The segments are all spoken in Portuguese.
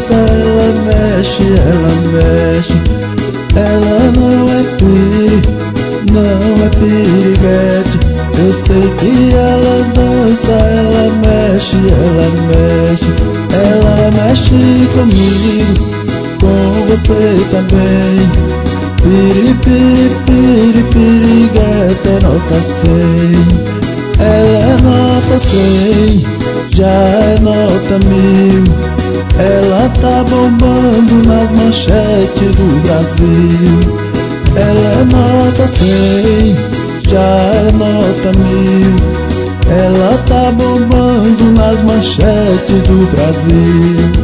dança, ela mexe, ela mexe. Ela não é não é piriguete. Eu sei que ela dança, ela mexe, ela mexe. Ela mexe comigo, com você também. Piri, piri, piri, piriguete é nota 100. Ela é nota 100, já é nota 1000. Ela tá bombando nas manchetes do Brasil. Ela é nota 100, já é nota 1000. Ela tá bombando nas manchetes do Brasil.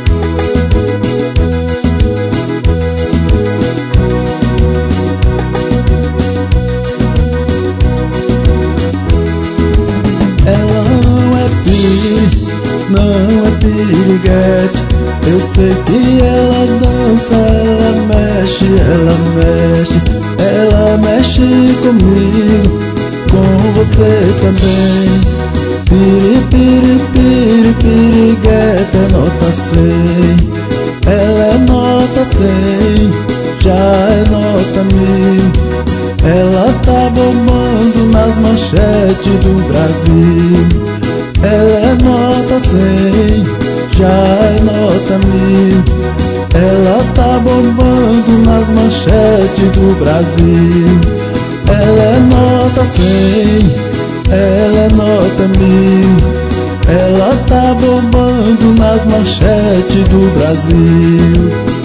Não é piriguete. Eu sei que ela dança, ela mexe, ela mexe. Ela mexe comigo, com você também. Piri, piri, piri, piriguete é nota 100. Ela é nota 100, já é nota 1000. Ela tá bombando nas manchetes do Brasil. Ela é nota 100, já é nota 1000. Ela tá bombando nas manchetes do Brasil. Ela é nota 100, ela é nota 1000. Ela tá bombando nas manchetes do Brasil.